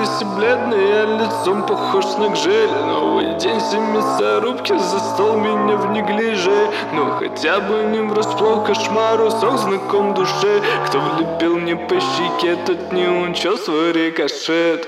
здесь и бледный, я лицом похож на гжель. Новый день, все мясорубки, за стол меня в неглиже. Но хотя бы не врасплох кошмару, сок знаком душе. Кто влепил мне по щеке, тот не учел свой рикошет.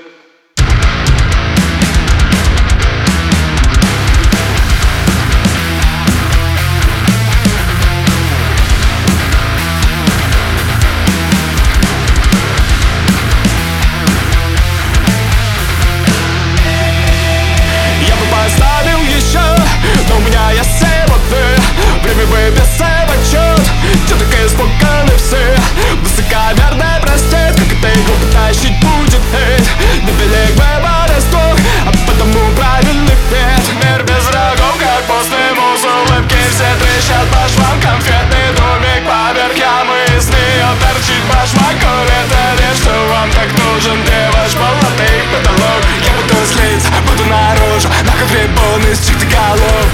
Но у меня есть воды, время выписать в отчет. Чё такая испуганный все, высокомерный простит. Как это иглу потащить будет хейт. Невелик выбор из двух, а потому правильный вид. Мир без врагов, как постный муз. Улыбки все трещат по швам. Конфетный домик поверх ямы, из нее торчит башмак. Курит речь, что вам так нужен. Где ваш полотый потолок? Я буду слить, буду наружу. На ковре полный из чьих-то голов.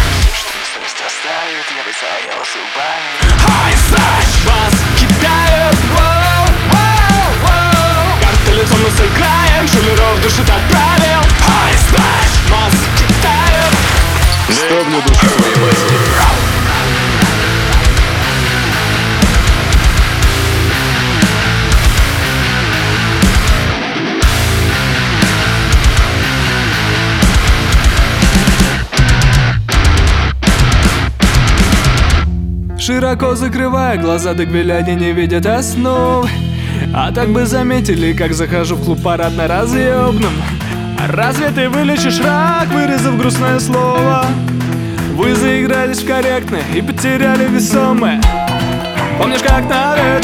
Я бы своел зубами. Ай, знаешь, вас кидают. Карты лицом мы сыграем, шулеров душит отправил. Ай, знаешь, вас кидают. Ставлю душевые мастера. Широко закрывая глаза, так глядя не видят основ. А так бы заметили, как захожу в клуб парадно разъебным. Разве ты вылечишь рак, вырезав грустное слово? Вы заигрались в корректное и потеряли весомое. Помнишь, как на